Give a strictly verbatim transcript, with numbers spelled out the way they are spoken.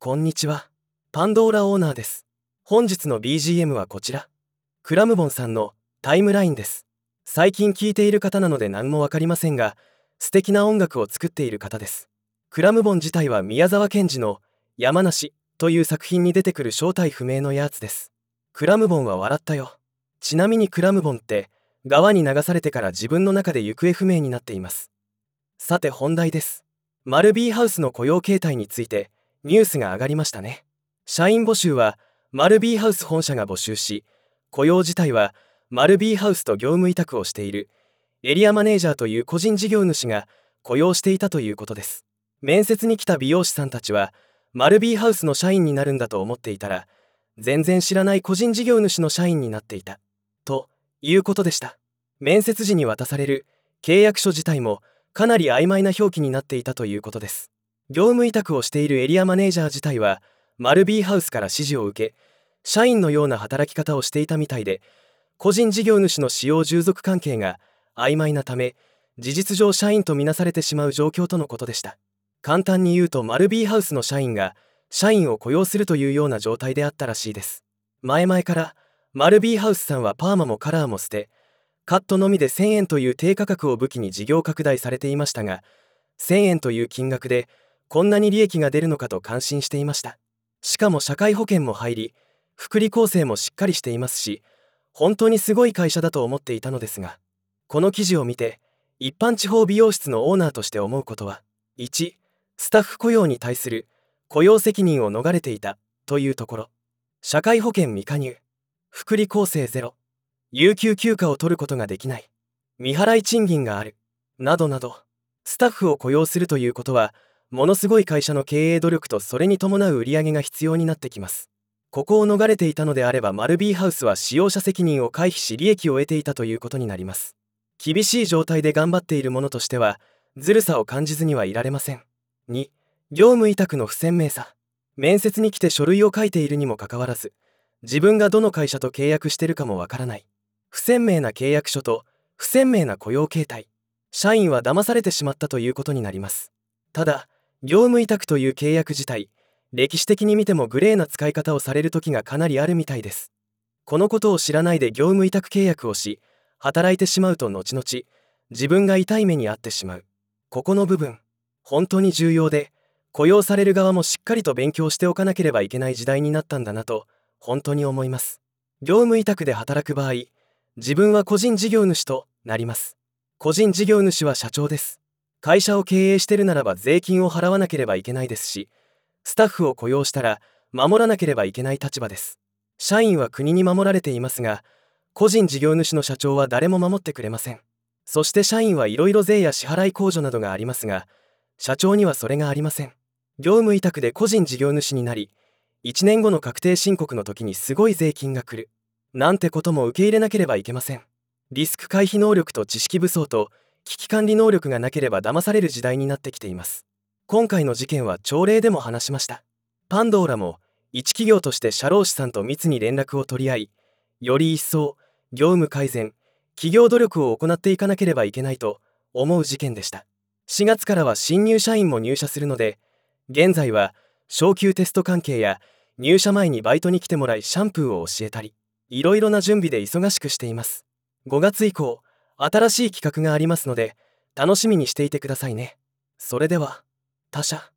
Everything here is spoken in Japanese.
こんにちは。パンドーラオーナーです。本日の ビージーエム はこちら。クラムボンさんのタイムラインです。最近聴いている方なので何もわかりませんが、素敵な音楽を作っている方です。クラムボン自体は宮沢賢治の山梨という作品に出てくる正体不明のやつです。クラムボンは笑ったよ。ちなみにクラムボンって川に流されてから自分の中で行方不明になっています。さて本題です。マルビーハウスの雇用形態についてニュースが上がりましたね。社員募集はマルビーハウス本社が募集し、雇用自体はマルビーハウスと業務委託をしているエリアマネージャーという個人事業主が雇用していたということです。面接に来た美容師さんたちはマルビーハウスの社員になるんだと思っていたら、全然知らない個人事業主の社員になっていたということでした。面接時に渡される契約書自体もかなり曖昧な表記になっていたということです。業務委託をしているエリアマネージャー自体はマルビーハウスから指示を受け、社員のような働き方をしていたみたいで、個人事業主の使用従属関係が曖昧なため、事実上社員とみなされてしまう状況とのことでした。簡単に言うとマルビーハウスの社員が社員を雇用するというような状態であったらしいです。前々からマルビーハウスさんはパーマもカラーも捨て、カットのみでせんえんという低価格を武器に事業拡大されていましたが、せんえんという金額でこんなに利益が出るのかと感心していました。しかも社会保険も入り、福利厚生もしっかりしていますし、本当にすごい会社だと思っていたのですが、この記事を見て一般地方美容室のオーナーとして思うことは、いち、スタッフ雇用に対する雇用責任を逃れていたというところ、社会保険未加入、福利厚生ゼロ、有給休暇を取ることができない、未払い賃金がある、などなど、スタッフを雇用するということはものすごい会社の経営努力とそれに伴う売り上げが必要になってきます。ここを逃れていたのであればマルビーハウスは使用者責任を回避し利益を得ていたということになります。厳しい状態で頑張っている者としてはずるさを感じずにはいられません。に、業務委託の不鮮明さ。面接に来て書類を書いているにもかかわらず、自分がどの会社と契約してるかもわからない。不鮮明な契約書と不鮮明な雇用形態。社員は騙されてしまったということになります。ただ、業務委託という契約自体、歴史的に見てもグレーな使い方をされる時がかなりあるみたいです。このことを知らないで業務委託契約をし、働いてしまうと後々、自分が痛い目に遭ってしまう。ここの部分、本当に重要で、雇用される側もしっかりと勉強しておかなければいけない時代になったんだなと、本当に思います。業務委託で働く場合、自分は個人事業主となります。個人事業主は社長です。会社を経営してるならば税金を払わなければいけないですし、スタッフを雇用したら守らなければいけない立場です。社員は国に守られていますが、個人事業主の社長は誰も守ってくれません。そして社員はいろいろ税や支払い控除などがありますが、社長にはそれがありません。業務委託で個人事業主になり、いちねんごの確定申告の時にすごい税金が来る。なんてことも受け入れなければいけません。リスク回避能力と知識不足と危機管理能力がなければ騙される時代になってきています。今回の事件は朝礼でも話しました。パンドーラも一企業として社労士さんと密に連絡を取り合い、より一層業務改善、企業努力を行っていかなければいけないと思う事件でした。しがつからは新入社員も入社するので、現在は昇給テスト関係や入社前にバイトに来てもらいシャンプーを教えたり、いろいろな準備で忙しくしています。ごがつ以降、新しい企画がありますので、楽しみにしていてくださいね。それでは、他社。